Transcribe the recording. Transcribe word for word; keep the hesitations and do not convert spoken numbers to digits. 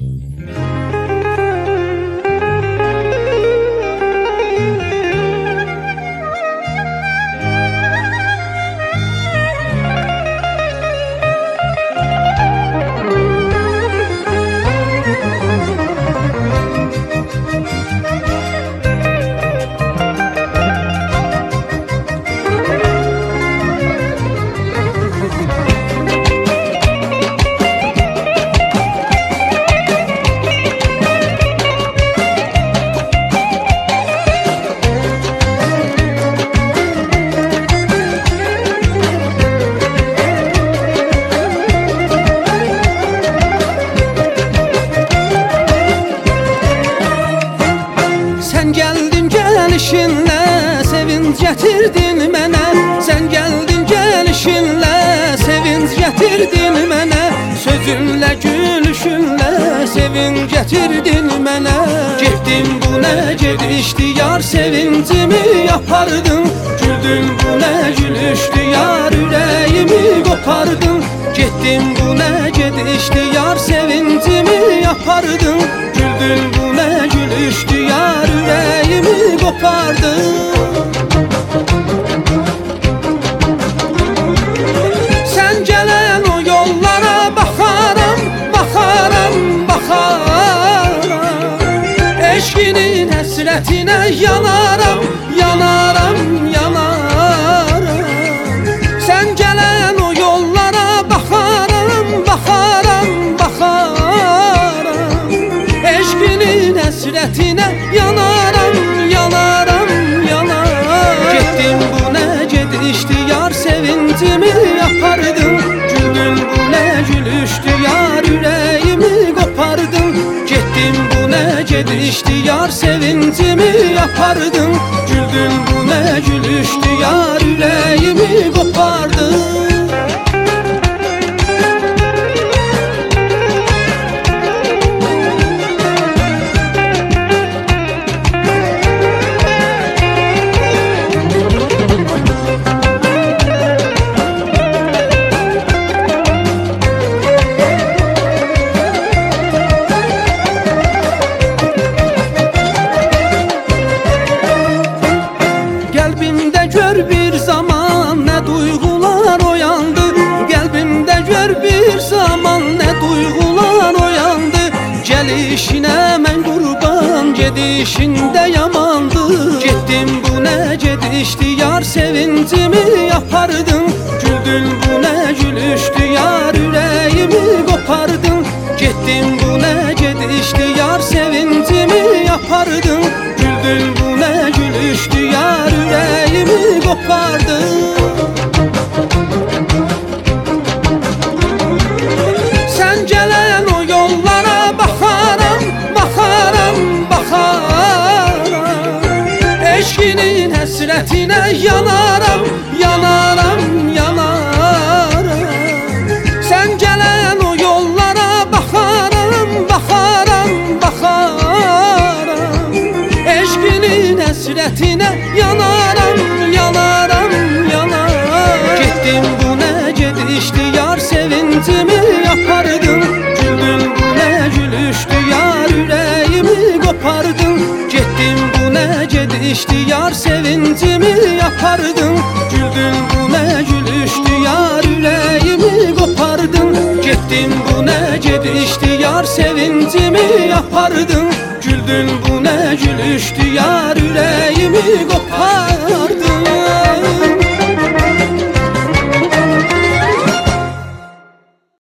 Gelişinlə sevinç gətirdin mənə, sən gəldin gəlişinlə sevinç gətirdin mənə, sözünlə gülüşünlə sevinç gətirdin mənə. Getdin bu nə gedişdi yar, sevincimi yapardın, güldün bu nə gülüşdü yar, ürəyimi qopardın. Getdin bu nə gedişdi yar, sevincimi yapardın, güldün bu nə gülüşdü yar, ürəyimi qopardın. Sən gələn o yollara baxaram, baxaram, baxaram, eşqinin həsrətinə yanaram, yanaram, yanaram. Sən gələn o yollara baxaram, baxaram, baxaram, eşqinin həsrətinə yanaram, yanaram, yanaram. Getdin bu nə gedişdi yar, sevincimi yapardın, güldün bu nə gülüşdü yar, ürəyimi qopardın. Getdin bu nə gedişdi yar, sevincimi yapardın, güldün bu nə gülüşdü yar, ürəyimi qopardın. Gör bir zaman nə duyğular oyandı, qəlbimdə gör bir zaman nə duyğular oyandı. Gəlişinə mən qurban, gedişində yamandı. Getdim bu nə gedişdi yar, sevincimi yapardın, güldün bu nə gülüşdü yar, ürəyimi qopardın. Getdim bu nə gedişdi yar, sevincimi yapardın, güldün bu nə gülüşdü yar, ürəyimi qopardın. Sən gələn o yollara baxaram, baxaram, baxaram, eşqinin həsrətinə yanaram, yanaram, yanaram. Sən gələn o yollara baxaram, baxaram, baxaram, eşqinin həsrətinə yanaram, yanaram, yanaram. Getdim bu nə gedişdi yar, sevincimi yapardın, güldün bu nə gülüşdü yar, ürəyimi qopardın. Getdim bu nə gedişdi yar, sevincimi yapardın, güldün bu nə gülüşdü yar, ürəyimi qopardın. Getdim bu nə gedişdi yar, sevincimi yapardın, güldün bu nə gülüşdü yar, ürəyimi qopardın.